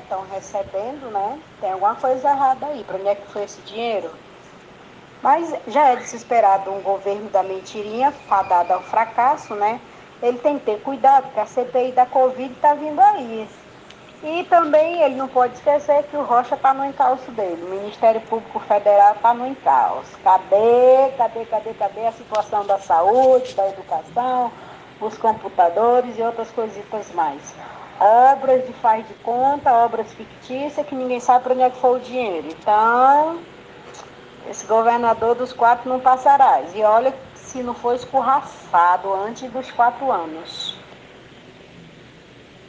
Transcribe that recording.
estão recebendo, né? Tem alguma coisa errada aí. Para onde é que foi esse dinheiro? Mas já é desesperado um governo da mentirinha, fadado ao fracasso, né? Ele tem que ter cuidado, porque a CPI da Covid está vindo aí. E também ele não pode esquecer que o Rocha está no encalço dele. O Ministério Público Federal está no encalço. Cadê a situação da saúde, da educação, os computadores e outras coisitas mais? Obras de faz de conta, obras fictícias que ninguém sabe para onde é que foi o dinheiro. Então, esse governador dos 4 não passará. E olha se não for escorraçado antes dos 4 anos.